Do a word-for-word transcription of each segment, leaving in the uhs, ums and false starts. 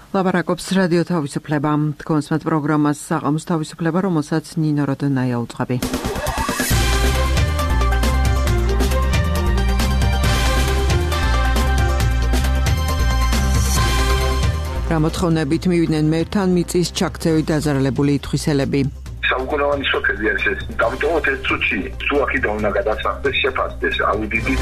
ლაპარაკობს რადიო თავისუფლება. კონსმეთ პროგრამას საღამოს თავისუფლება, რომელსაც ნინო როდონაია უძღვები. რამოთხოვნებით მივიდნენ მერთან მიწის ჩაქცევით დაზარალებული ითხვისელები. საუკუნოვანი სოფელი არის ეს. დავტოვოთ ეს წუთში, თუ აქედან უნდა გადასახდეს, შეფასდეს აუდიტით.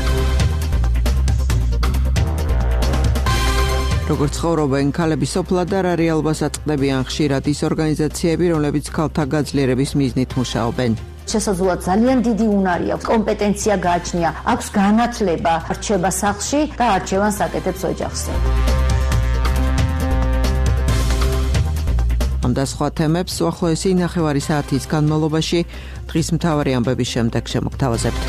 როგორც ცხოვრობენ ქალები სოფლად და რა რეალობას აწყდებიან ხშირად ის ორგანიზაციები, რომლებიც ქალთა გაძლიერების მიზნით მუშაობენ. შესაძლოა ძალიან დიდი უნარი აქვს, კომპეტენცია გააჩნია, აქვს განათლება, რჩება სახლში და არჩევანს აკეთებს ოჯახზე. ამ და სხვა თემებს უახლოესი ნახევარი საათის განმავლობაში დღის მთავარი ამბების შემდეგ შემოგთავაზებთ.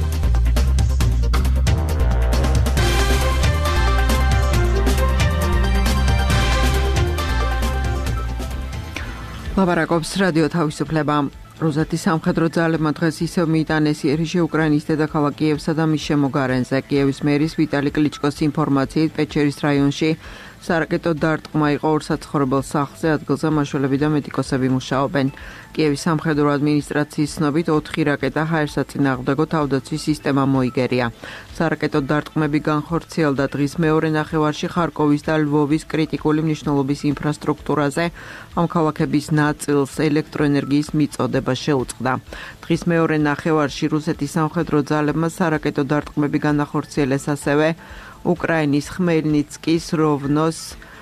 ლაპარაკობს რადიო თავისუფლება. რუსეთის სამხედრო ძალებმა დღეს ისევ მიიტანეს იერიშე უკრაინის დედაქალაქ კიევსა და მის შემოგარენზე. კიევის მერის ვიტალი კლიჩკოს ინფორმაციით პეჩერის რაიონში სარაკეტო დარტყმა იყო ორ საცხოვრებელ სახლზე, ადგილზე მაშველები და მედიკოსები მუშაობენ. კიევის სამხედრო ადმინისტრაციის ცნობით ოთხი რაკეტა ჰაერსაწინააღმდეგო თავდაცვის სისტემა მოიგერია. სარაკეტო დარტყმები განხორციელდა დღის მეორე ნახევარში ხარკოვის და ლვოვის კრიტიკული მნიშვნელობის ინფრასტრუქტურაზე. ამ ქალაქების ნაწილს ელექტროენერგიის მიწოდება შეუწყდა. დღის მეორე ნახევარში რუსეთის სამხედრო ძალებმა სარაკეტო დარტყმები განახორციელეს ასევე უკრაინის ხმელნიცკის, როვნოს,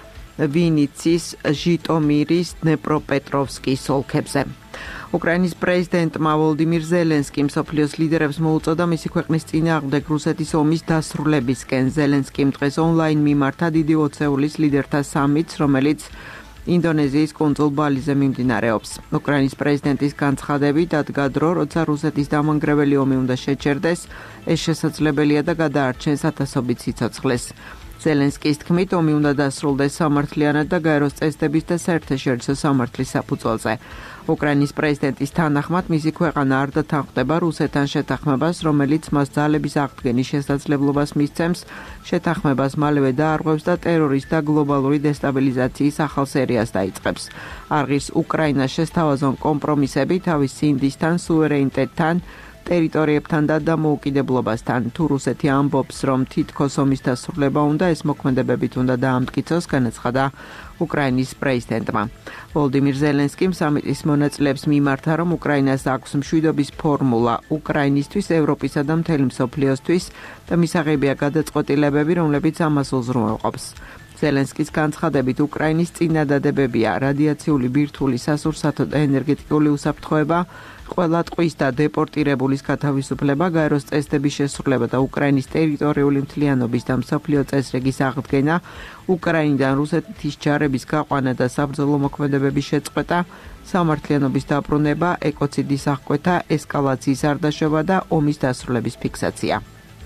ვინიცის, ჟიტომირის, დნეპროპეტროვსკის ოლქებზე. უკრაინის პრეზიდენტმა ვოლოდიმირ ზელენსკიმ მსოფლიოს ლიდერებს მოუწოდა მისი ქვეყნის წინააღმდეგ რუსეთის ომის დასრულებისკენ. ზელენსკიმ დღეს ონლაინ მიმართა დიდი ოცეულის ლიდერთა სამიტს, რომელიც ინდონეზიის კუნძულ ბალიზე მიმდინარეობს. უკრაინის პრეზიდენტის განცხადებით ადგა დრო, როცა რუსეთის დამანგრეველი ომი უნდა შეჩერდეს, ეს შესაძლებელია და გადაარჩენს ათასობით სიცოცხლეს. ზელენსკის თქმით, ომი უნდა დასრულდეს სამართლიანად და გაეროს წესდების და საერთაშორისო სამართლის საფუძველზე. უკრაინის პრეზიდენტის თანახმად მისი ქვეყანა არ დათანხმდება რუსეთთან შეთანხმებას, რომელიც მას ძალების აღდგენის შესაძლებლობას მისცემს, შეთანხმებას მალევე დაარღვევს და ტერორის და გლობალური დესტაბილიზაციის ახალ სერიას დაიწყებს. არღის უკრაინას შესთავაზონ კომპრომისები თავის სინდისთან, სუვერენიტეტთან, ტერიტორიებთან და დამოუკიდებლობასთან. თუ რუსეთი ამბობს, რომ თითქოს ომის დასრულება უნდა, ეს მოქმედებებით უნდა დაამტკიცოს, განაცხადა უკრაინის პრეზიდენტმა. ვოლოდიმირ ზელენსკიმ სამიტის მონაწილეებს მიმართა, რომ უკრაინას აქვს მშვიდობის ფორმულა უკრაინისთვის, ევროპისა და მთელი მსოფლიოსთვის და მისაღებია გადაწყვეტილებები, რომლებიც ამას უზრუნველყოფს. ზელენსკის განცხადებით უკრაინის წინადადებებია რადიაციული ბირთვული სასურსათო და ენერგეტიკული უსაფრთხოება, ყველა ტყვის და დეპორტირებულის გათავისუფლება, გაეროს წესდების შესრულება და უკრაინის ტერიტორიული მთლიანობის და მსოფლიო წესრიგის აღდგენა, უკრაინიდან რუსეთის ჯარების გაყვანა და საბრძოლო მოქმედებების შეწყვეტა, სამართლიანობის დაბრუნება, ეკოციდის აღკვეთა, ესკალაციის არდაშობა და ომის დასრულების ფიქსაცია.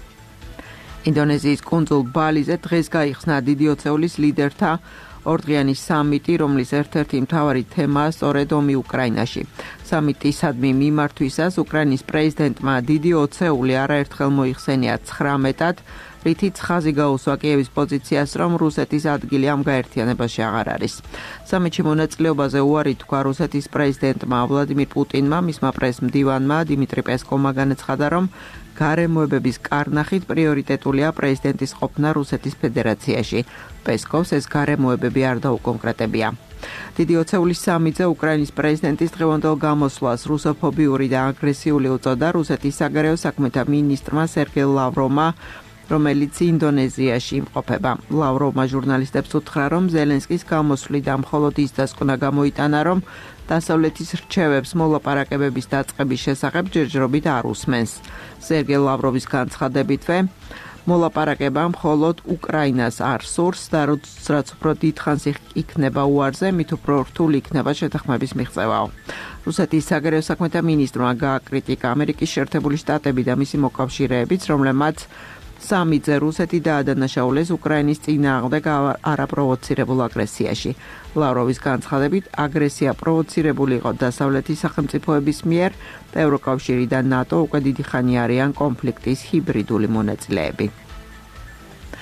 ინდონეზიის კუნძულ ბალიზე დღეს გაიხსნა დიდი ოცეულის ლიდერთა ორდღიანი სამიტი, რომლის ერთ-ერთი მთავარი თემაა სწორედ ომი უკრაინაში. სამიტისადმი მიმართვისას უკრაინის პრეზიდენტმა დიდი ოცეული არაერთხელ მოიხსენია ცხრამეტად, რითიც ხაზი გაუსვა კიევის პოზიციას, რომ რუსეთის ადგილი ამ გაერთიანებაში აღარ არის. სამიტში მონაწილეობაზე უარი თქვა რუსეთის პრეზიდენტმა ვლადიმირ პუტინმა, მისმა პრესმდივანმა დიმიტრი პესკოვმა განაცხადა, რომ გარემოებების კარნახით პრიორიტეტულია პრეზიდენტის ყოფნა რუსეთის ფედერაციაში. პესკოვს ეს გარემოებები არ დაუკონკრეტებია. დიდი ოცეულის სამიტზე უკრაინის პრეზიდენტის დღევანდელ გამოსვლას რუსოფობიური და აგრესიული უწოდა რუსეთის საგარეო საქმეთა მინისტრმა სერგეი ლავროვმა, რომელიც ინდონეზიაში იმყოფება. ლავროვმა ჟურნალისტებს უთხრა, რომ ზელენსკის გამოსვლიდან მხოლოდ ის დასკვნა გამოიტანა, რომ დასავლეთის რჩევებს მოლაპარაკებების დაწყების შესახებ ჯერჯერობით არ უსმენს. სერგეი ლავროვის განცხადებითვე, მოლაპარაკება მხოლოდ უკრაინას არ სურს და რაც უფრო დიდხანს იქნება უარზე, მით უფრო რთული იქნება შეთანხმების მიღწევაო. რუსეთის საგარეო საქმეთა მინისტრმა გააკრიტიკა ამერიკის შეერთებული შტატები და მისი მოკავშირეებიც, რომლებმაც სამიტზე რუსეთი დაადანაშაულეს უკრაინის წინააღმდეგ არაპროვოცირებულ აგრესიაში. ლავროვის განცხადებით, აგრესია პროვოცირებული იყო დასავლეთის სახელმწიფოების მიერ და ევროკავშირი და ნატო უკვე დიდი ხანი არიან კონფლიქტის ჰიბრიდული მონაწილეები.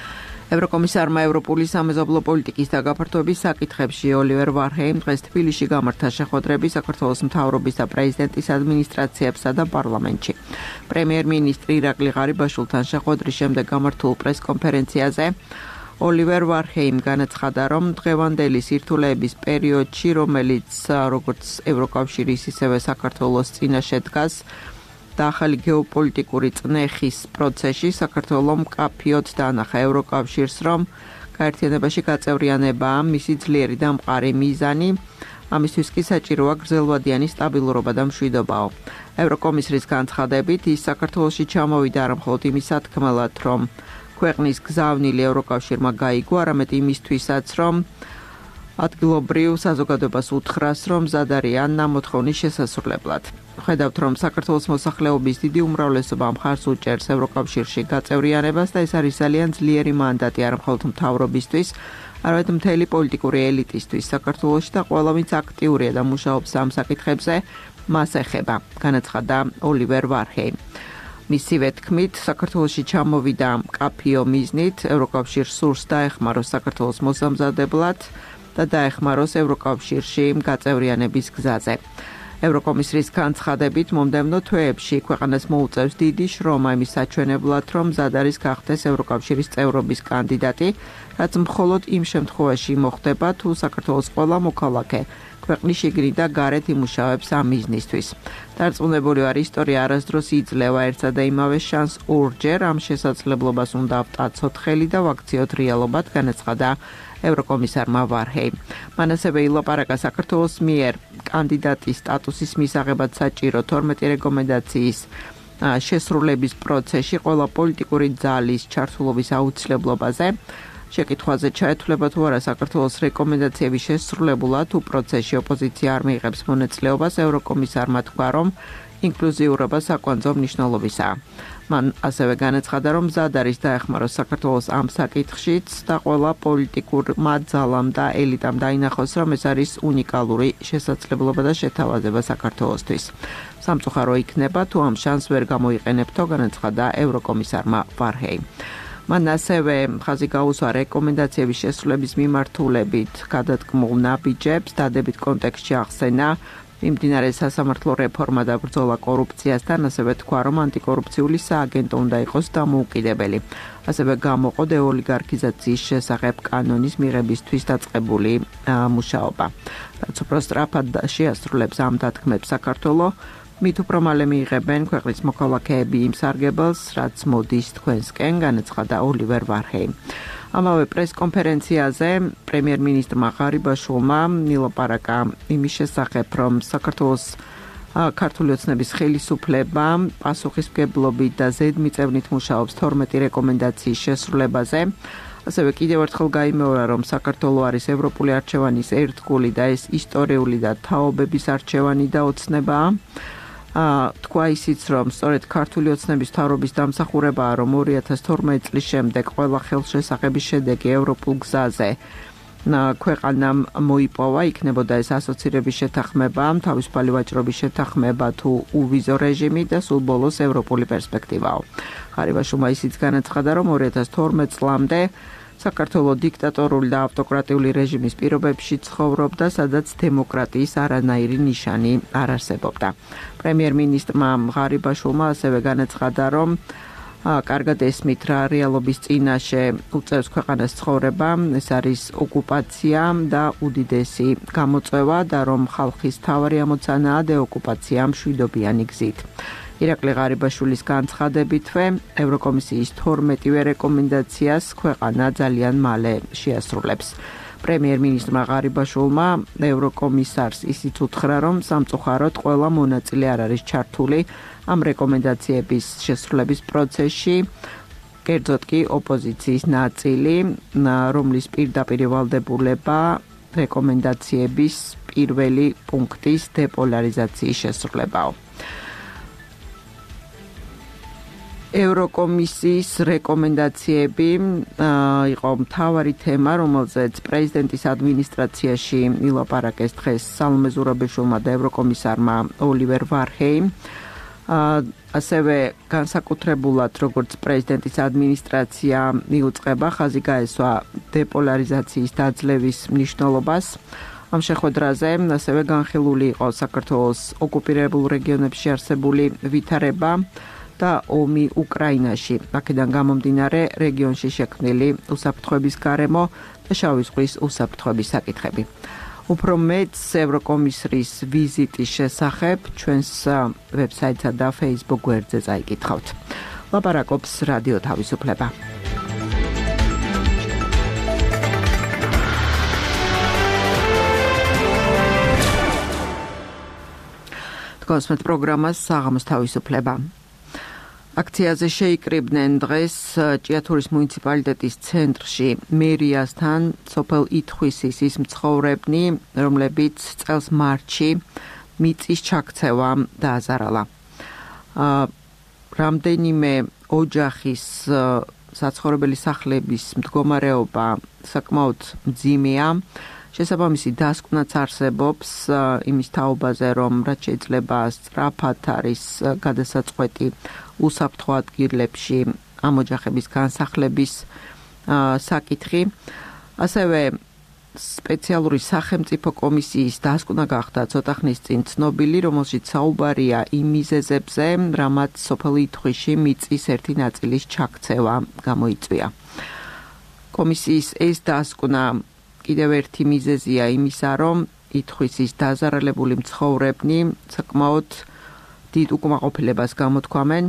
ევროკომისარმა ევროპული სამეზობლო პოლიტიკის და გაფართოების საკითხებში ოლივერ ვარჰეიმ დღეს თბილისში გამართა შეხვედრები საქართველოს მთავრობის და პრეზიდენტის ადმინისტრაციებსა და პარლამენტში. პრემიერ-მინისტრი ირაკლი ღარიბაშვილთან შეხვედრის შემდეგ გამართულ პრესკონფერენციაზე ოლივერ ვარჰეიმ განაცხადა, რომ დღევანდელი სირთულეების პერიოდში, რომელიც როგორც ევროკავშირის, ისევე საქართველოს წინაშე დგას, და ახალი გეოპოლიტიკური წნეხის პროცესში საქართველოს მკაფიოდ დაანახა ევროკავშირს, რომ გაერთიანებაში გაწევრიანებაა მისი ძლიერი და მყარი მიზანი, ამისთვის კი საჭიროა გრძელვადიანი სტაბილურობა და მშვიდობაო. ევროკომისრის განცხადებით, ის საქართველოში ჩამოვიდა არა მხოლოდ იმის სათქმელად, რომ ქვეყნის გზავნილი ევროკავშირმა გაიგო, არამედ იმისთვისაც, რომ ადგილობრივ საზოგადოებას უთხრას, რომ მზად არიან ნამოთხოვნის შესასრულებლად. ხედავთ, რომ საქართველოს მოსახლეობის დიდი უმრავლესობა მხარს უჭერს ევროკავშირში გაწევრიანებას და ეს არის ძალიან ძლიერი მანდატი არა მხოლოდ მთავრობისთვის, არამედ მთელი პოლიტიკური ელიტისთვის საქართველოში და ყველა ვინც აქტიურია და მუშაობს ამ საკითხებზე, მას ეხება, განაცხადა ოლივერ ვარჰეიმ. მისივე თქმით, საქართველოში ჩამოვიდა მკაფიო მიზნით, ევროკავშირს სურს დაეხმაროს საქართველოს მოსამზადებლად და დაეხმაროს ევროკავშირში გაწევრიანების გზაზე. ევროკომისრის განცხადებით, მომდევნო თვეებში ქვეყანას მოუწევს დიდი შრომა იმის საჩვენებლად, რომ მზად არის გახდეს ევროკავშირის წევრობის კანდიდატი, რაც მხოლოდ იმ შემთხვევაში მოხდება, თუ საქართველოს ყველა მოქალაქე ქვეყნის შიგნით და გარეთ იმუშავებს ამ მიზნისთვის. დარწმუნებული ვარ, ისტორია არასდროს იძლევა ერთსა და იმავე შანსს ორჯერ, ამ შესაძლებლობას უნდა ავტაცოთ ხელი და ვაქციოთ რეალობად, განაცხადა ევროკომისარმა ვარჰეიმ. მან ასევე ილაპარაკა საქართველოს მიერ კანდიდატის სტატუსის მისაღებად საჭირო თორმეტი რეკომენდაციის შესრულების პროცესში ყველა პოლიტიკური ძალის ჩართულობის აუცილებლობაზე. შეკითხვაზე ჩაეთვლება თუ არა საქართველოს რეკომენდაციების შესრულებულად, თუ პროცესში ოპოზიცია არ მიიღებს მონაწილეობას, ევროკომისარმა თქვა, რომ ინკლუზიურობა საკვანძო მნიშვნელობისაა. მან ასევე განაცხადა, რომ მზად არის დაეხმაროს საქართველოს ამ საკითხშიც და ყველა პოლიტიკურმა ძალამ და ელიტამ დაინახოს, რომ ეს არის უნიკალური შესაძლებლობა და შეთავაზება საქართველოსთვის. სამწუხარო იქნება, თუ ამ შანსს ვერ გამოიყენებთო, განაცხადა ევროკომისარმა ვარჰეიმ. მან ასევე ხაზი გაუსვა რეკომენდაციების შესრულების მიმართულებით გადადგმულ ნაბიჯებს, დადებით კონტექსტში ახსენა მიმდინარე სასამართლო რეფორმა და ბრძოლა კორუფციასთან, ასევე თქვა, რომ ანტიკორუფციული სააგენტო უნდა იყოს დამოუკიდებელი. ასევე გამოყო დეოლიგარქიზაციის შესახებ კანონის მიღებისთვის დაწყებული მუშაობა. რაც უფრო სწრაფად შეასრულებს ამ დათქმებს საქართველოს, მით უფრო მალე მიიღებენ ქვეყნის მოქალაქეები იმ სარგებელს, რაც მოდის თქვენსკენ, განაცხადა ოლივერ ვარჰეიმ. ამავე პრესკონფერენციაზე პრემიერ-მინისტრმა ღარიბაშვილმა ილაპარაკა იმის შესახებ, რომ საქართველოს ქართული ოცნების ხელისუფლება პასუხისმგებლობით და ზედმიწევნით მუშაობს თორმეტი რეკომენდაციის შესრულებაზე. ასევე კიდევ ერთხელ გაიმეორა, რომ საქართველო არის ევროპული არჩევანის ერთგული და ეს ისტორიული და თაობების არჩევანი და ოცნებაა. თქვა ისიც, რომ სწორედ ქართული ოცნების მთავრობის დამსახურებაა, რომ ორი ათას თორმეტი წლის შემდეგ ყველა ხელშესახების შედეგი ევროპულ გზაზე ქვეყანამ მოიპოვა, იქნებოდა ეს ასოცირების შეთანხმება, თავისუფალი ვაჭრობის შეთანხმება თუ უვიზო რეჟიმი და სულ ბოლოს ევროპული პერსპექტივაო. ღარიბაშვილმა ისიც განაცხადა, რომ ორი ათას თორმეტი წლამდე საქართველოს დიქტატორული და ავტოკრატიული რეჟიმის პირობებში ცხოვრობდა, სადაც დემოკრატიის არანაირი ნიშანი არ არსებობდა. პრემიერ-მინისტრმა ღარიბაშვილმა ასევე განაცხადა, რომ კარგად ესმით რა რეალობის წინაშე უწევს ქვეყანას ცხოვრება, ეს არის ოკუპაცია და უდიდესი გამოწვევა და რომ ხალხის თავარი ამოცანაა დეოკუპაცია მშვიდობიანი გზით. ირაკლი ღარიბაშვილის განცხადებითვე ევროკომისიის თორმეტივე რეკომენდაციას ქვეყანა ძალიან მალე შეასრულებს. პრემიერ-მინისტრმა ღარიბაშვილმა ევროკომისარს ისიც უთხრა, რომ სამწუხაროდ ყველა მონაწილე არ არის ჩართული ამ რეკომენდაციების შესრულების პროცესში, კერძოდ კი ოპოზიციის ნაწილი, რომლის პირდაპირ ვალდებულება რეკომენდაციების პირველი პუნქტის დეპოლარიზაციის შესრულებაა. ევროკომისიის რეკომენდაციები იყო მთავარი თემა, რომელზეც პრეზიდენტის ადმინისტრაციაში ილაპარაკეს დღეს სალომე ზურაბიშვილმა და ევროკომისარმა ოლივერ ვარჰეიმ. ასევე განსაკუთრებულად როგორც პრეზიდენტის ადმინისტრაცია მიუწყება ხაზი გაესვა დეპოლარიზაციის დაძლევის მნიშვნელობას. ამ შეხვედრაზე ასევე განხილული იყო საქართველოს ოკუპირებულ რეგიონებში არსებული ვითარება და ომი უკრაინაში. აქედან გამომდინარე რეგიონში შექმნილი უსაფრთხოების გარემო და შავი ზღვის უსაფრთხოების საკითხები. უფრო მეტს ევროკომისრის ვიზიტის შესახებ ჩვენს ვებსაიტსა და Facebook გვერდზე წაიკითხავთ. ლაპარაკობს რადიო თავისუფლება. კონსმეთ პროგრამას საღამოს თავისუფლება. აქციაზე შეიკრიბნენ დღეს ჭიათურის მუნიციპალიტეტის ცენტრში მერიასთან სოფელ ითხვისის მცხოვრებნი, რომლებიც წელს მარტში მიწის ჩაქცევამ დააზარალა. რამდენიმე ოჯახის საცხოვრებელი სახლების მდგომარეობა საკმაოდ მძიმეა. შესაბამისი დასკვნაც არსებობს იმის თაობაზე, რომ რაც შეიძლება სწრაფად არის გადასაწყვეტი უსაფრთხო ადგილებში ამ ოჯახების განსახლების საკითხი. ასევე სპეციალური სახელმწიფო კომისიის დასკვნა გახდა ცოტა ხნის წინ ცნობილი, რომელშიც საუბარია იმ მიზეზებზე, რამაც სოფელ ითხვისში მიწის ერთი ნაწილის ჩაქცევა გამოიწვია. კომისიის ეს დასკვნა კიდევ ერთი მიზეზია იმისა, რომ ითხვისის დაზარალებული მცხოვრებნი საკმაოდ დიდ უკმაყოფილებას გამოთქვამენ.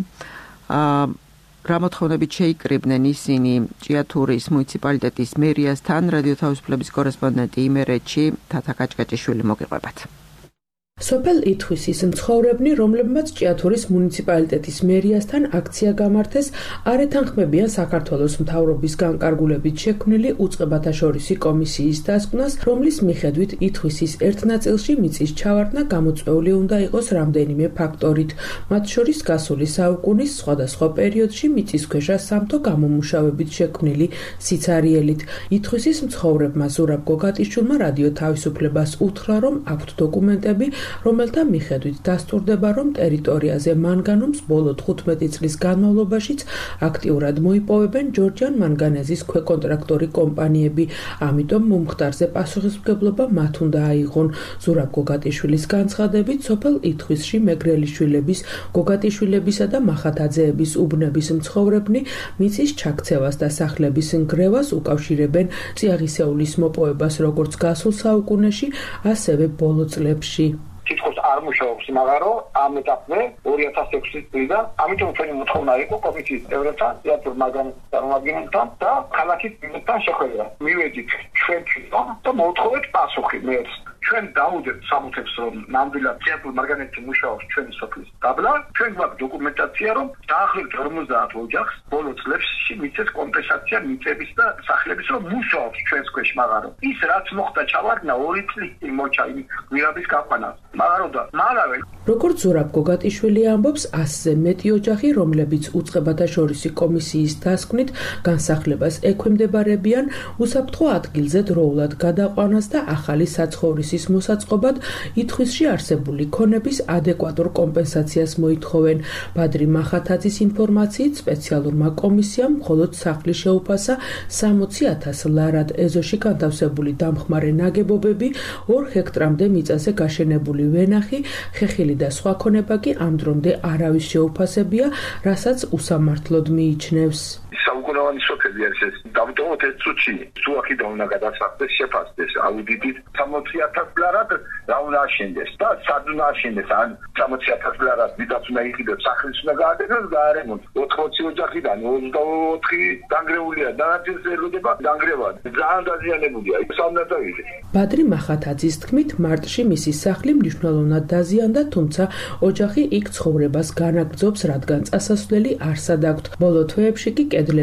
რა მოთხოვნებით შეიკრიბნენ ისინი ჭიათურის მუნიციპალიტეტის მერიასთან, რადიო თავისუფლების კორესპონდენტი იმერეთში თათა კაჭკაჭიშვილი მოგიყვებათ. სოფელ ითხვისის მცხოვრებნი, რომლებმაც ჭიათურის მუნიციპალიტეტის მერიასთან აქცია გამართეს, არ ეთანხმებიან საქართველოს მთავრობის განკარგულებით შექმნილი უწყებათაშორისი კომისიის დასკვნას, რომლის მიხედვით ითხვისის ერთ ნაწილში მიწის ჩავარდნა გამოწვეული უნდა იყოს რამდენიმე ფაქტორით, მათ შორის გასული საუკუნის სხვადასხვა პერიოდში მიწისქვეშა სამთო გამომუშავებით შექმნილი სიცარიელით. ითხვისის მცხოვრებმა ზურაბ გოგატიშვილმა რადიო თავისუფლებას უთხრა, რომ აქვთ დოკუმენტები, რომელთა მიხედვით დასტურდება, რომ ტერიტორიაზე მანგანუმს ბოლო თხუთმეტი წლის განმავლობაშიც აქტიურად მოიპოვებენ ჯორჯიან მანგანეზის ქვეკონტრაქტორი კომპანიები, ამიტომ მომხდარზე პასუხისმგებლობა მათ უნდა აიღონ. ზურაბ გოგატიშვილის განცხადებით, სოფელ ითხვისში მეგრელიშვილების, გოგატიშვილებისა და მახათაძეების უბნების მცხოვრებნი მიწის ჩაქცევას და სახლების ნგრევას უკავშირებენ წიაღისეულის მოპოვებას როგორც გასულ საუკუნეში, ასევე ბოლო წლებში. თითქოს არ მუშაობს იმაღარო ამ ეტაპზე ორი ათას ექვსი წლიდან, ამიტომ ჩვენი მოთხოვნა იყო კომისიის წევრებთან, ჭიათურ მაგან წარმომადგენელთან და ქალაქის მერთან შეხვედრა. მივედით ჩვენ თვითონ და მოვთხოვეთ პასუხი მერს. ჩვენ დავუძებთ სამუხებს, რომ ნამდვილად ჭიათურ მარგანეცი მუშაობს ჩვენი სოფლის დაბლა. ჩვენ გვაქვს დოკუმენტაცია, რომ დაახლოებით ორმოცდაათ ოჯახს ბოლო წლებში მიწის კომპენსაცია მიწების და სახლების რომ მუშაობს ჩვენს ქვეშ მაღარო. ის რაც მოხდა ჩავარდნა ორი წლის წინ მოჩა იმ გვირაბის გაყვანას. როგორც ზურაბ გოგატიშვილი ამბობს, ასზე მეტი ოჯახი, რომლებიც უწყებათაშორისი კომისიის დასკვნით განსახლებას ექვემდებარებიან, უსაფრთხო ადგილზე დროულად გადაყვანას და ახალი საცხოვრისის მოსაწყობად ითხვისში არსებული ქონების ადეკვატურ კომპენსაციას მოითხოვენ. ბადრი მახათაძის ინფორმაციით, სპეციალურმა კომისიამ მხოლოდ სახლის შეუფასა სამოცი ათას ლარად, ეზოში განთავსებული დამხმარე ნაგებობები, ორ ჰექტრამდე მიწაზე გაშენებული ვენახი, ხეხილი და სხვა ქონება კი ამ დრომდე არავის შეუფასებია, რასაც უსამართლოდ მიიჩნევს. საუკუნოვანი სოფელი არის ეს. დავტოვოთ ერთ წუთში, თუ აქედან უნდა გადასახდეს, შეფასდეს აუდიტით სამოცი ათას ლარად რა უნდა აშენდეს და სად უნდა აშენდეს, ან სამოცი ათას ლარად დიდაც უნდა იყიდოს, სახლის უნდა გააკეთოს, გაარემონტ. ოთხმოცი ოჯახიდან ოცდაოთხი დანგრეულია და ნაწილს ელოდება დანგრევა. ძალიან დაზიანებულია. ის არ უნდა დაიღეს. ბადრი მახათაძის თქმით, მარტში მისი სახლი მნიშვნელოვნად დაზიანდა, თუმცა ოჯახი იქ ცხოვრებას განაგრძობს, რადგან წასასვლელი არსად აქვთ. ბოლო თვეებში კი კედლები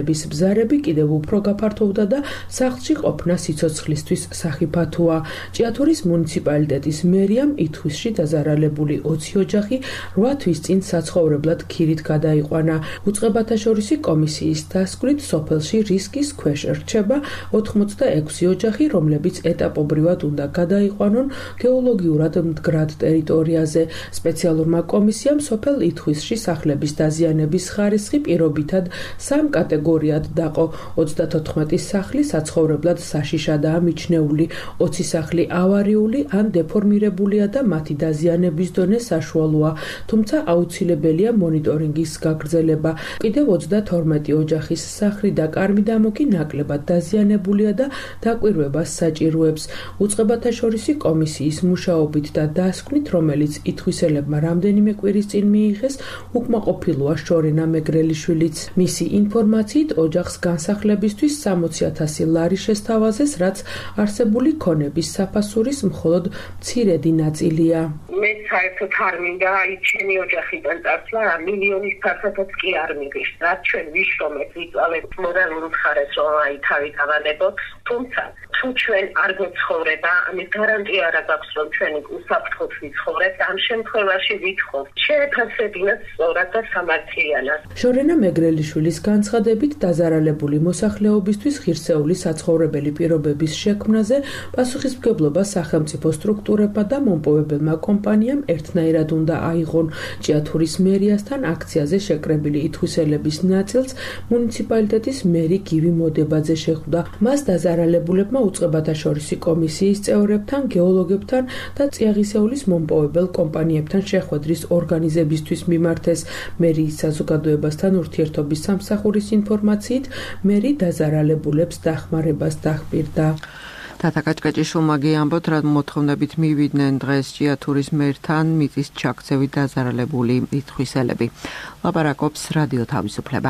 დაზიანების ბზარები კიდევ უფრო გაფართოვდა და სახლში ყოფნა სიცოცხლისთვის სახიფათოა. ჭიათურის მუნიციპალიტეტის მერიამ ითხვისში დაზარალებული ოცი ოჯახი რვა თვის წინ საცხოვრებლად ქირით გადაიყვანა. უწყებათაშორისი კომისიის დასკვნით სოფელში რისკის ქვეშ რჩება ოთხმოცდაექვსი ოჯახი, რომლებიც ეტაპობრივად უნდა გადაიყვანონ გეოლოგიურად მდგრად ტერიტორიაზე. სპეციალურმა კომისიამ სოფელ ითხვისში სახლების დაზიანების ხარისხი პირობითად სამ კატეგორიად დაყო. ოცდათოთხმეტი სახლი საცხოვრებლად საშიშადაა მიჩნეული, ოცი სახლი ავარიული ან დეფორმირებულია და მათი დაზიანების დონე საშუალოა, თუმცა აუცილებელია მონიტორინგის გაგრძელება. კიდევ ოცდათორმეტი ოჯახის სახლი და კარ-მიდამო კი ნაკლებად დაზიანებულია და დაკვირვებას საჭიროებს. უწყებათაშორისი კომისიის მუშაობით და დასკვნით, რომელიც ითხვისელებმა რამდენიმე კვირის წინ მიიღეს, უკმაყოფილოა შორენა მეგრელიშვილიც. მისი ინფორმაციით ოჯახს განსახლებისთვის სამოცი ათასი ლარი შესთავაზეს, რაც არსებული ქონების საფასურის მხოლოდ მცირედი ნაწილია. მე საერთოდ არ მინდა აი ჩემი ოჯახიდან წასვლა, მილიონის ფასადაც კი არ მიგის. რაც ჩვენ ვიშრომეთ, ვიწვალეთ მორალურ მხარეს, რომ აი თავი დავანებოთ, თუმცა თუ ჩვენ არ გვცხოვრება, ამის გარანტია არ აქვს, რომ ჩვენი უსაფრთხოდ ვიცხოვრებთ. ამ შემთხვევაში ვითხოვთ, შეეფასებინათ სწორად და სამართლიანად. შორენა მეგრელიშვილის განცხადებით, დაზარალებული მოსახლეობისთვის ღირსეული საცხოვრებელი პირობების შექმნაზე პასუხისმგებლობა სახელმწიფო სტრუქტურებმა და მომპოვებელმა კომპანიამ ერთნაირად უნდა აიღონ. ჭიათურის მერიასთან აქციაზე შეკრებილი ითხვისელების ნაწილს მუნიციპალიტეტის მერი გივი მოდებაძე შეხვდა. მას დაზარალებულებმა უწყებათაშორისი კომისიის წევრებთან, გეოლოგებთან და წიაღისეულის მომპოვებელ კომპანიებთან შეხვედრის ორგანიზებისთვის მიმართეს. მერიის საზოგადოებასთან ურთიერთობის სამსახურის ინფორმაციით, მერი დაზარალებულებს დახმარებას დახპირდა. თათა კაჭკაჭიშვილმა გიამბოთ, რა მოთხოვნებით მივიდნენ დღეს ჭიათურის მერთან მიწის ჩაქცევით დაზარალებული ითხვისელები. ლაპარაკობს რადიო თავისუფლება.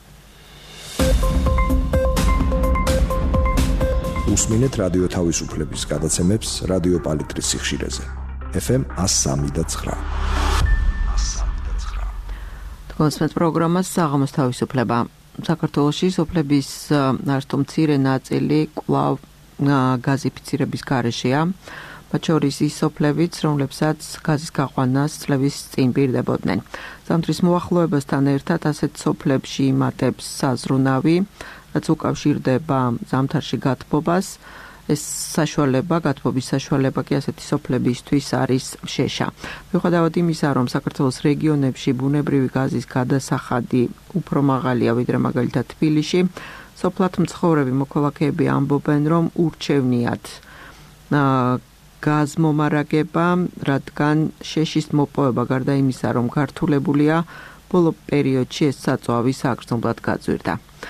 უსმინეთ რადიო თავისუფლების გადაცემებს რადიო პალიტრის სიხშირეზე. ეფ ემ one oh three point nine. კონსმეთ პროგრამას საღამოს თავისუფლება. საქართველოში სოფლების არც თუ მცირე ნაწილი კვლავ გაზიფიცირების გარეშეა. მათ შორის ის სოფლებიც, რომლებსაც გაზის გაყვანას წლების წინ პირდებოდნენ. ზამთრის მოახლოებასთან ერთად ასეთ სოფლებში იმატებს საზრუნავი, რაც უკავშირდება ზამთარში გათბობას. ეს საშუალება, გათბობის საშუალება კი ასეთი სოფლებისთვის არის შეშა. მიუხედავად იმისა, რომ საქართველოს რეგიონებში ბუნებრივი გაზის გადასახადი უფრო მაღალია ვიდრე მაგალითად თბილისში, სოფლად მცხოვრები მოქალაქეები ამბობენ, რომ ურჩევნიათ გაზმომარაგება, რადგან შეშის მოპოვება გარდა იმისა, რომ გართულებულია, ბოლო პერიოდში ეს საწვავი საგრძნობლად გაძვირდა.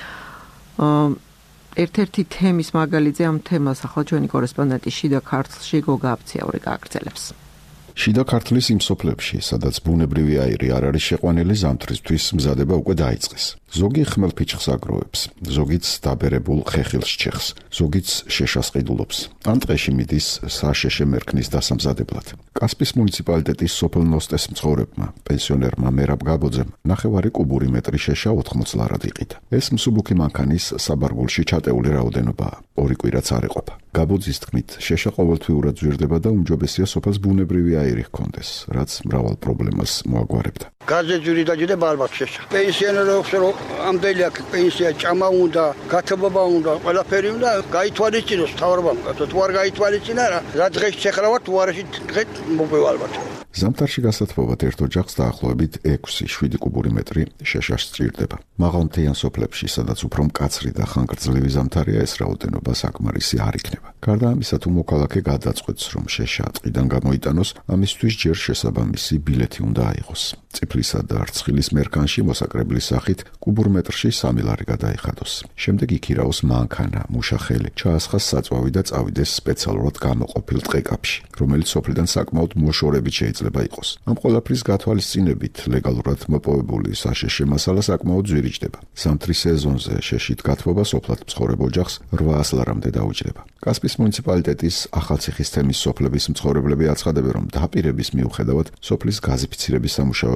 ერთ-ერთი თემის მაგალითზე ამ თემას ახლა ჩვენი კორესპონდენტი შიდა ქართლში გოგა აფციაური გააგრძელებს. შიდა ქართლის იმ სოფლებში, სადაც ბუნებრივი აირი არ არის შეყვანილი, ზამთრისთვის მზადება უკვე დაიწყეს. ზოგი ხმელფიჭხს აგროვებს, ზოგიც დაბერებულ ხეხილს ჩეხს, ზოგიც შეშას ყიდულობს. ან ტყეში მიდის საშეშე მერქნის დასამზადებლად. კასპის მუნიციპალიტეტის სოფელ ნოსტეს მცხოვრებმა, პენსიონერმა მერაბ გაბოძემ, ნახევარი კუბური მეტრი შეშა ოთხმოც ლარად იყიდა. ეს მსუბუქი მანქანის საბარგულში ჩატეული რაოდენობაა. ორი კვირაც არ ეყოფა. გაბოძის თქმით, შეშა ყოველთვიურად ზვირდება და უმჯობესია სოფელს ბუნებრივი აირი ჰქონდეს, რაც მრავალ პრობლემას მოაგვარებდა. გაზეთ ზვირდაჯდა ბალბათ შეშა. პენსიონერებს რომ ამდელი აქ პენსია ჭამა უნდა, გათბობა უნდა, ყველაფერი უნდა გაითვალისწინოს მთავრობამ. თუ არ გაითვალისწინა რა, რა დღეს შეხრავათ, თუ არ ეშით დღეს მოპევა ალბათ. ზამთარში გასათბობად ერთ ოჯახს დაახლოებით ექვსი შვიდი კუბური მეტრი შეშას სჭირდება. მაღალმთიან სოფლებში, სადაც უფრო მკაცრი და ხანგრძლივი ზამთარია, ეს რაოდენობა საკმარისი არ იქნება. გარდა ამისა, თუ მოქალაქე გადაწყვეტს, რომ შეშა ტყიდან გამოიტანოს, ამისთვის ჯერ შესაბამისი ბილეთი უნდა აიღოს. წიფლისა და რცხილის მერქანში მოსაკრებლის სახით კუბურ მეტრში სამი ლარი გადაიხადოს. შემდეგ იქირაოს მანქანა, მუშახელი, ჩაასხას საწვავი და წავიდეს სპეციალურად გამოყოფილ ტყეკაპში, რომელიც სოფლიდან საკმაოდ მოშორებით შეიძლება იყოს. ამ ყველაფრის გათვალისწინებით ლეგალურად მოპოვებული საშეშე მასალა საკმაოდ ძვირიჭდება. ზამთრის სეზონზე შეშით გათბობა სოფლად მცხოვრებ ოჯახს რვაას ლარამდე დაუჯდება. კასპის მუნიციპალიტეტის ახალციხის თემის სოფლების მცხოვრებლები აცხადებენ, რომ დაპირების მიუხედავად სოფლის გაზიფიცირების სამუშაოები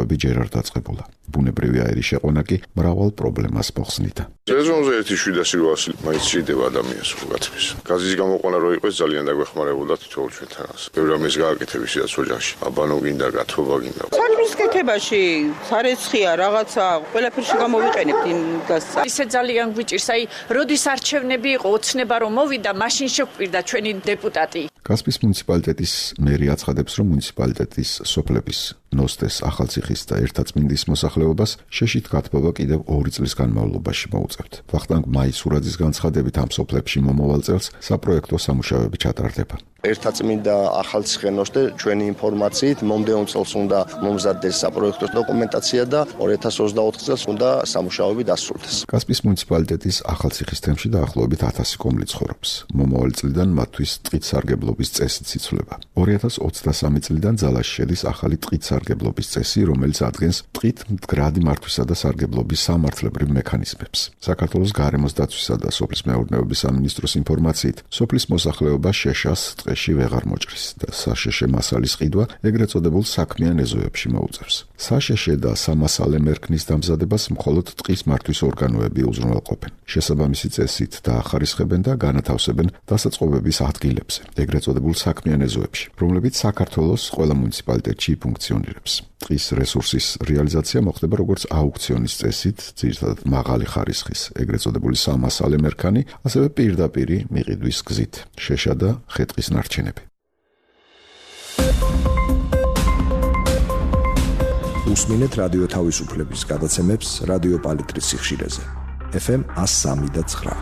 მუშაობები ჯერ არ დაწყებულა. ბუნებრივი აირის შეყვანა კი მრავალ პრობლემას მოხსნიდა. სეზონზე ერთი შვიდასი რვასი მაინც ჭირდება ადამიანს გაცვის. გაზის გამოყვანა რო იყოს ძალიან დაგვეხმარებოდა თითოეულ ჩვენთანაც. ბევრი ამის გააკეთების რაც ოჯახში. აბანო გინდა, გათბობა გინდა. საქმის კეთებაში სარეცხია რაღაცა ყველაფერში გამოვიყენებთ იმ გასცა. ისე ძალიან გვიჭირს, აი, როდის არჩევნები იყო, ოცნება რომ მოვიდა, მაშინ შეგვპირდა ჩვენი დეპუტატი. კასპიის მუნიციპალიტეტის მერი აცხადებს, რომ მუნიციპალიტეტის სოფლების ნოსტეს, ახალციხის და ერთაწმინდის მოსახლეობას შეშით გათბობა კიდევ ორი წლის განმავლობაში მოუწევთ. ვახტანგ მაისურაძის განცხადებით ამ სოფლებში მომავალ წელს საპროექტო სამუშაოები ჩატარდება. ერთაწმინდა ახალციხე ნოსტე ჩვენი ინფორმაციით მომდევნო წელს უნდა მომზადდეს საპროექტო დოკუმენტაცია და ორი ათას ოცდაოთხ წელს უნდა სამუშაოები დასრულდეს. კასპიის მუნიციპალიტეტის ახალციხის თემში დაახლოებით ათასი კომლი ცხოვრობს. მომავალი წლიდან მათთვის ტყით სარგებლობის წესიც იცვლება. ორი ათას ოცდასამი წლიდან ძალაში შედის ახალი ტყით სარგებლობის წესი, რომელიც ადგენს ტყით მდგრადი მართვისა და სარგებლობის სამართლებრივ მექანიზმებს. საქართველოს გარემოს დაცვისა და სოფლის მეურნეობის სამინისტროს ინფორმაციით, სოფლის მოსახლეობა შეშას ტყეში ვეღარ მოჭრის და საშეშე მასალის ყიდვა ეგრეთ წოდებულ საქმიან ეზოებში მოუწევს. საშეშე და სამასალე მერქნის დამზადებას მხოლოდ ტყის მართვის ორგანოები უზრუნველყოფენ. შესაბამისი წესით დაახარისხებენ და განათავსებენ დასაწყობების ადგილებზე, ეგრეთ წოდებულ საქმიან ეზოებში, რომლებიც საქართველოს ყველა მუნიციპალიტეტში ფუნქციონირებს. ტყის რესურსის რეალიზაცია მოხდება როგორც აუქციონის წესით, ძირითადად მაღალი ხარისხის, ეგრეთ წოდებული სამასალე მერქანი, ასევე პირდაპირი მიყიდვის გზით, შეშა და ხე-ტყის ნარჩენები. უსმინეთ რადიო თავისუფლების გადაცემებს რადიო პალიტრის სიხშირეზე. ეფ ემ one oh three point nine.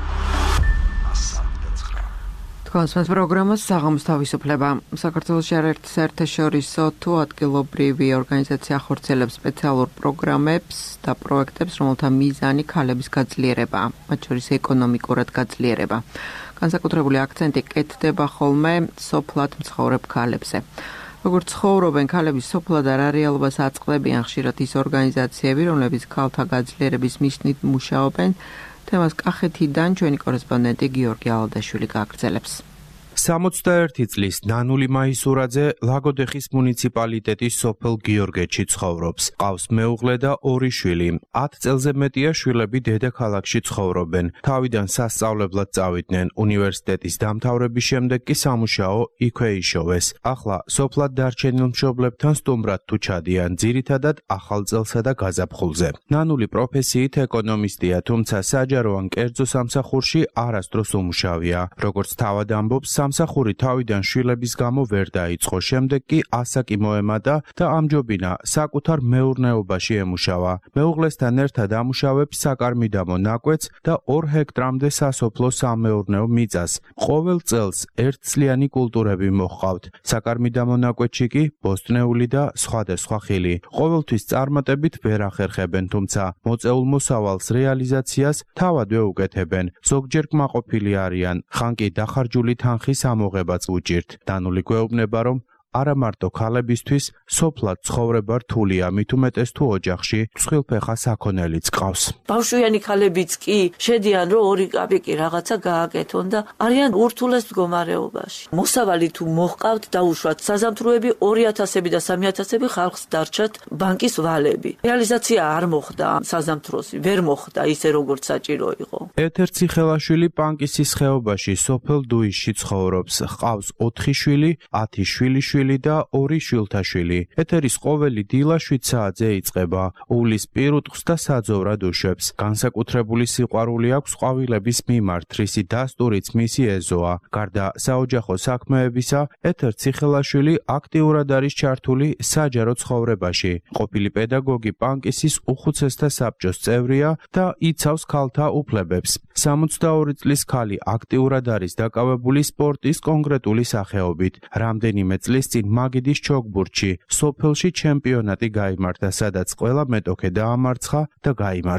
თქვენს პროგრამას საღამოს თავისუფლება. საქართველოში არაერთი საერთაშორისო თუ ადგილობრივი ორგანიზაცია ახორციელებს სპეციალურ პროგრამებს და პროექტებს, რომელთა მიზანი ქალების გაძლიერება, მათ შორის ეკონომიკურად გაძლიერება. განსაკუთრებული აქცენტი კეთდება ხოლმე სოფლად მცხოვრებ ქალებზე. როგორც ცხოვრობენ ქალები სოფლად არ რეალობას აწყდებიან ხშირად ის ორგანიზაციები, რომლებიც ქალთა გაძლიერების მიზნით მუშაობენ. თემას კახეთიდან ჩვენი კორესპონდენტი გიორგი ალადაშვილი გააგრძელებს. სამოცდაერთი წლის ნანული მაისურაძე ლაგოდეხის მუნიციპალიტეტის სოფელ გიორგეთში ცხოვრობს. ყავს მეუღლე და ორი შვილი. ათ წელზე მეტია შვილები დედაქალაქში ცხოვრობენ. თავიდან სასწავლებლად წავიდნენ. უნივერსიტეტის დამთავრების შემდეგ კი სამუშაო იქვე იშოვეს. ახლა სოფლად დარჩენილ მშობლებთან სტუმრად თუ ჩადიან, ძირითადად ახალ წელსა და გაზაფხულზე. ნანული პროფესიით ეკონომისტია, თუმცა საჯარო ან კერძო სამსახურში არასდროს უმუშავია. როგორც თავად ამბობს, სამსახური თავიდან შვილების გამო ვერ დაიწყო, შემდეგ კი ასაკი მოემატა და ამჯობინა საკუთარ მეურნეობაში ემუშავა. მეუღლესთან ერთად ამუშავებს საკარმიდამო ნაკვეთს და ორ ჰექტრამდე სასოფლო სამეურნეო მიწას. ყოველ წელს ერთწლიანი კულტურები მოჰყავთ. საკარმიდამო ნაკვეთში კი ბოსტნეული და სხვადასხვა ხილი. ყოველთვის წარმატებით ვერ ახერხებენ, თუმცა მოწეულ მოსავალს რეალიზაციას თავადვე უკეთებენ. ზოგჯერ კმაყოფილი არიან, ხან კი დახარჯული თანხის ამოღებაც უჭირთ. დანული გვეუბნება, რომ არა მარტო ქალებისთვის სოფლად ცხოვრება რთულია, მით უმეტეს თუ ოჯახში წყვილფეხა საქონელიც ყავს. ბავშვიანი ქალებიც კი შედიან, რომ ორი კაპიკი რაღაცა გააკეთონ და არიან ურთულეს მდგომარეობაში. მოსავალი თუ მოჰყავთ, დაუშვათ საზამთროები ორი ათასები და სამი ათასები ხალხს დარჩათ ბანკის ვალები. რეალიზაცია არ მოხდა საზამთროსი, ვერ მოხდა ისე როგორც საჭირო იყო. ეთერ ციხელაშვილი პანკისის ხეობაში სოფელ დუისში ცხოვრობს. ყავს ოთხი შვილი, ათი შვილიშვილი და ორი შვილთაშვილი. ეთერის ყოველი დილა შვიდ საათზე იწყება. უვლის პირუტყვს და საძოვრად უშვებს. განსაკუთრებული სიყვარული აქვს ყვავილების მიმართ, რისი დასტურიც მისი ეზოა. გარდა საოჯახო საქმეებისა, ეთერ ციხელაშვილი აქტიურად არის ჩართული საჯარო ცხოვრებაში. ყოფილი პედაგოგი პანკისის უხუცესთა საბჭოს წევრია და იცავს ქალთა უფლებებს. სამოცდაორი წლის ქალი აქტიურად არის დაკავებული სპორტის კონკრეტული სახეობით. რამდენიმე წლის წინ მაგიდის ჩოგბურთში სოფელში ჩემპიონატი გაიმართა, სადაც ყველა მეტოქე დაამარცხა და გაიმარჯვა.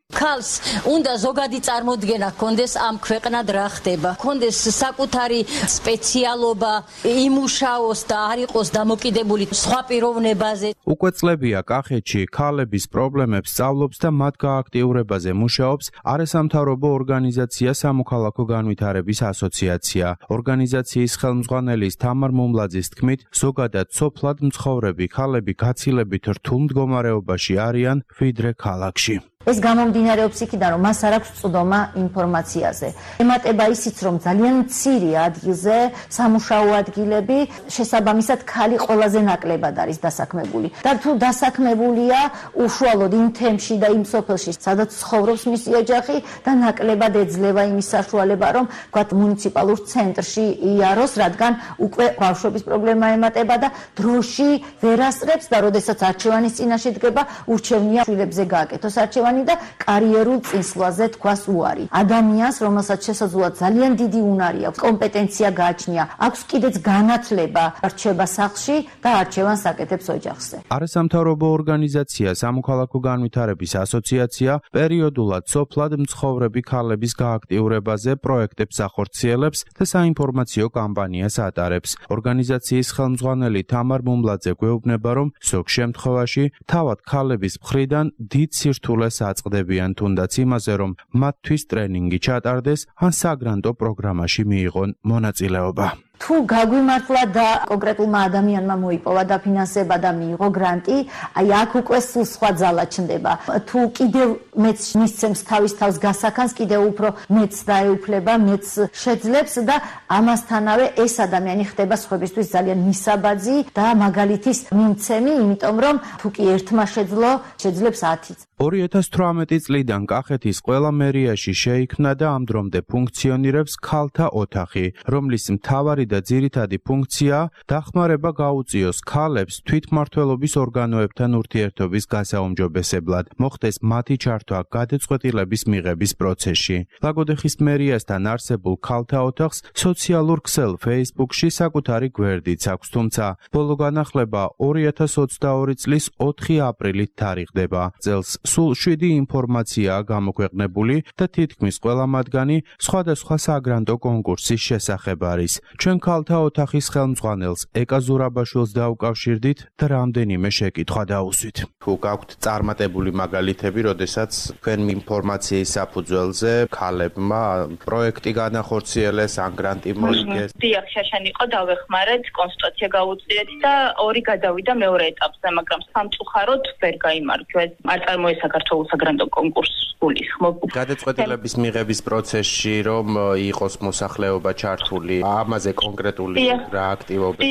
ქალს უნდა ზოგადი წარმოდგენა ჰქონდეს ამ ქვეყნად რა ხდება, ჰქონდეს საკუთარი სპეციალობა, იმუშაოს და არ იყოს დამოკიდებული სხვა პიროვნებაზე. უკვე წლებია კახეთში ქალების პრობლემებს სწავლობს და მათ გააქტიურებაზე მუშაობს არასამთავრობო ორგანიზაცია სამოქალაქო განვითარების ასოციაცია. ორგანიზაციის ხელმძღვანელის თამარ მომლაძის თქმით, ზოგადად სოფლად მცხოვრები ქალები გაცილებით რთულ მდგომარეობაში არიან ვიდრე ქალაქში. ეს გამომდინარეობს იქიდან, რომ მას არ აქვს წვდომა ინფორმაციაზე. ემატება ისიც, რომ ძალიან მცირე ადგილზე სამუშაო ადგილები შესაბამისად ქალი ყველაზე ნაკლებად არის დასაქმებული. და თუ დასაქმებულია უშუალოდ იმ თემში და იმ სოფელში, სადაც ცხოვრობს მისი ოჯახი და ნაკლებად ეძლევა იმის საშუალება, რომ ვთქვათ, მუნიციპალურ ცენტრში იაროს, რადგან უკვე ბავშვების პრობლემა ემატება და დროში ვერ ასწრებს და როდესაც არჩევანის წინაშე დგება, ურჩევნია შვილებზე გააკეთოს არჩევანი და კარიერულ წინსვლაზე თქვას უარი. ადამიანს, რომელსაც შესაძლოა ძალიან დიდი უნარი აქვს, კომპეტენცია გააჩნია, აქვს კიდეც განათლება, რჩება სახლში და არჩევანს აკეთებს ოჯახზე. არასამთავრობო ორგანიზაცია სამოქალაქო განვითარების ასოციაცია პერიოდულად სოფლად მცხოვრები ქალების გააქტიურებაზე პროექტებს ახორციელებს და საინფორმაციო კამპანიას ატარებს. ორგანიზაციის ხელმძღვანელი თამარ მომლაძე გვეუბნება, რომ ზოგ შემთხვევაში თავად ქალების მხრიდან დიდ სირთულეს აწყდებიან თუნდაც იმაზე, რომ მათთვის ტრენინგი ჩატარდეს ან საგრანტო პროგრამაში მიიღონ მონაწილეობა. თუ გაგვიმართლა და კონკრეტულმა ადამიანმა მოიპოვა დაფინანსება და მიიღო გრანტი, აი აქ უკვე სულ სხვა ძალა ჩნდება. თუ კიდევ მეც მისცემს თავის თავს გასახანს, კიდევ უფრო მეც დაეუფლება, მეც შეძლებს და ამასთანავე ეს ადამიანი ხდება სხვებისთვის ძალიან მისაბაძი და მაგალითის მიმცემი, იმიტომ რომ თუ კი ერთმა შეძლო, შეძლებს ათიც. ორი ათას თვრამეტი წლიდან კახეთის ყველა მერიაში შეიქმნა და ამ დრომდე ფუნქციონირებს ქალთა ოთახი, რომლის მთავარი და ძირითადი ფუნქცია დახმარება გაუწიოს ქალებს თვითმმართველობის ორგანოებთან ურთიერთობის გასაუმჯობესებლად, მოხდეს მათი ჩართვა გადაწყვეტილების მიღების პროცესში. ლაგოდეხის მერიასთან არსებულ ქალთა ოთახს სოციალურ ქსელ Facebook-ში საკუთარი გვერდიც აქვს, თუმცა ბოლო განახლება ორი ათას ოცდაორი წლის ოთხი აპრილით თარიღდება. წელს სულ შვიდი ინფორმაციაა გამოქვეყნებული და თითქმის ყველა მათგანი სხვადასხვა საგრანტო კონკურსის შესახებ არის. ჩვენ ქალთა ოთახის ხელმძღვანელს ეკა ზურაბაშვილს დაუკავშირდით და რამდენიმე შეკითხვა დაუსვით. თუ გაქვთ წარმატებული მაგალითები, როდესაც თქვენ ინფორმაციის საფუძველზე ქალებმა პროექტი განახორციელეს, ან გრანტი მოიგეს? დიახ, შაშანი იყო, დავეხმარეთ, კონსულტაცია გაუწიეთ და ორი გადავიდა მეორე ეტაპზე, მაგრამ სამწუხაროდ ვერ გაიმარჯვეს. არ წარმოეს საქართველოს საგრანტო კონკურსს გულისხმობ. გადაწყვეტილების მიღების პროცესში რომ იყოს მოსახლეობა ჩართული, ამაზე კონკრეტული რა აქტივობები?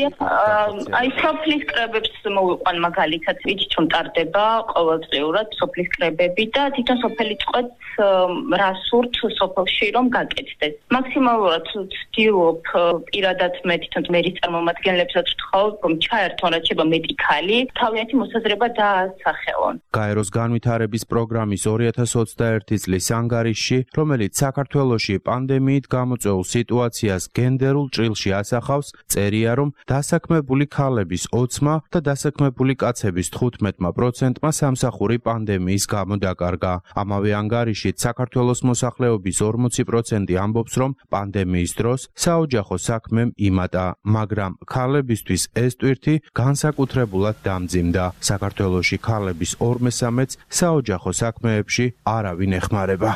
აი სოფლის კრებებს მოვიყვან მაგალითად, ვიცით რომ ტარდება ყოველწლიურად სოფლის კრებები და თვითონ სოფელი წყვეტს რა სურთ სოფელში რომ გაკეთდეს. მაქსიმალურად ვცდილობ პირადად მე თვითონ მერის წარმომადგენლებსაც ვთხოვ რომ ჩაერთონ რაც შეიძლება მეტი ქალი, თავიანთი მოსაზრება დაასახელონ. გაეროს განვითარების პროგრამის ორი ათას ოცდაერთი წლის ანგარიშში, რომელიც საქართველოში პანდემიით გამოწვეულ სიტუაციას გენდერულ ჭრილში ასახავს, წერია, რომ დასაქმებული ქალების ოცმა და დასაქმებული კაცების თხუთმეტ პროცენტმა სამსახური პანდემიის გამო დაკარგა. ამავე ანგარიშით საქართველოს მოსახლეობის ორმოცი პროცენტი ამბობს, რომ პანდემიის დროს საოჯახო საქმემ იმატა, მაგრამ ქალებისთვის ეს ტვირთი განსაკუთრებულად დამძიმდა. საქართველოში ქალების ორ მესამედს საოჯახო საქმეებში არავინ ეხმარება.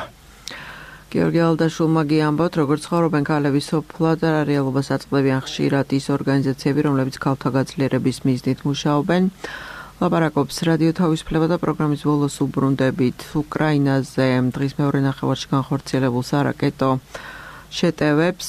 გიორგი ალდაშულმა გიამბოთ, როგორც ცხოვრობენ ქალები სოფლად და რეალობას აწყდებიან ხშირად ის ორგანიზაციები, რომლებიც ქალთა გაძლიერების მიზნით მუშაობენ. ლაპარაკობს რადიო თავისუფლება და პროგრამის ბოლოს უბრუნდებით უკრაინაზე დღის მეორე ნახევარში განხორციელებულ სარაკეტო შეტევებს.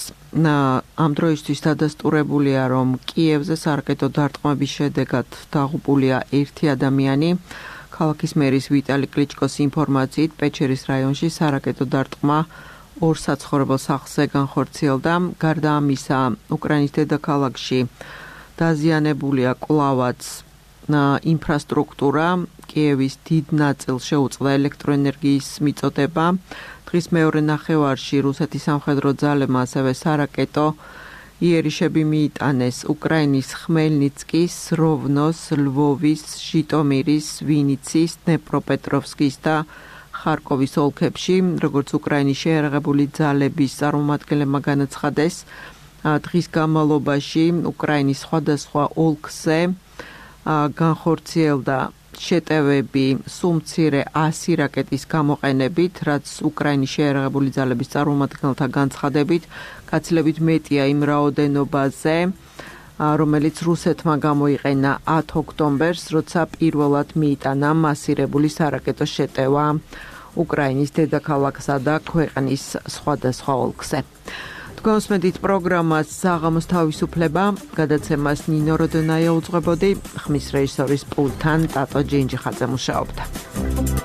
ამ დროისთვის დადასტურებულია, რომ კიევზე სარაკეტო დარტყმების შედეგად დაღუპულია ერთი ადამიანი. ქალაქის მერის ვიტალი კლიჩკოს ინფორმაციით, პეჩერის რაიონში სარაკეტო დარტყმა ორ საცხოვრებელ სახლზე განხორციელდა. გარდა ამისა, უკრაინის დედაქალაქში დაზიანებულია კვლავაც ინფრასტრუქტურა, კიევის დიდ ნაწილს შეუწყდა ელექტროენერგიის მიწოდება. დღის მეორე ნახევარში რუსეთის სამხედრო ძალებმა ასევე სარაკეტო იერიშები მიიტანეს უკრაინის ხმელნიცკის, როვნოს, ლვოვის, ჟიტომირის, ვინიცის, დნეპროპეტროვსკის და ხარკოვის ოლქებში, როგორც უკრაინის შეიარაღებული ძალების წარმომადგენლებმა განაცხადეს, დღის განმავლობაში უკრაინის სხვადასხვა ოლქზე განხორციელდა შეტევები სულ მცირე ასი რაკეტის გამოყენებით, რაც უკრაინის შეიარაღებული ძალების წარმომადგენელთა განცხადებით გაცილებით მეტია იმ რაოდენობაზე, რომელიც რუსეთმა გამოიყენა ათი ოქტომბერს, როცა პირველად მიიტანა მასირებული სარაკეტო შეტევა უკრაინის დედაქალაქსა და ქვეყნის სხვადასხვა ოლქზე. Თქვენსმენთ პროგრამას საღამოს თავისუფლება, გადაცემას ნინო როდონაია უძღვებოდი, ხმის რეჟისორის პულტთან ტატო ჯინჯიხაძე მუშაობდა.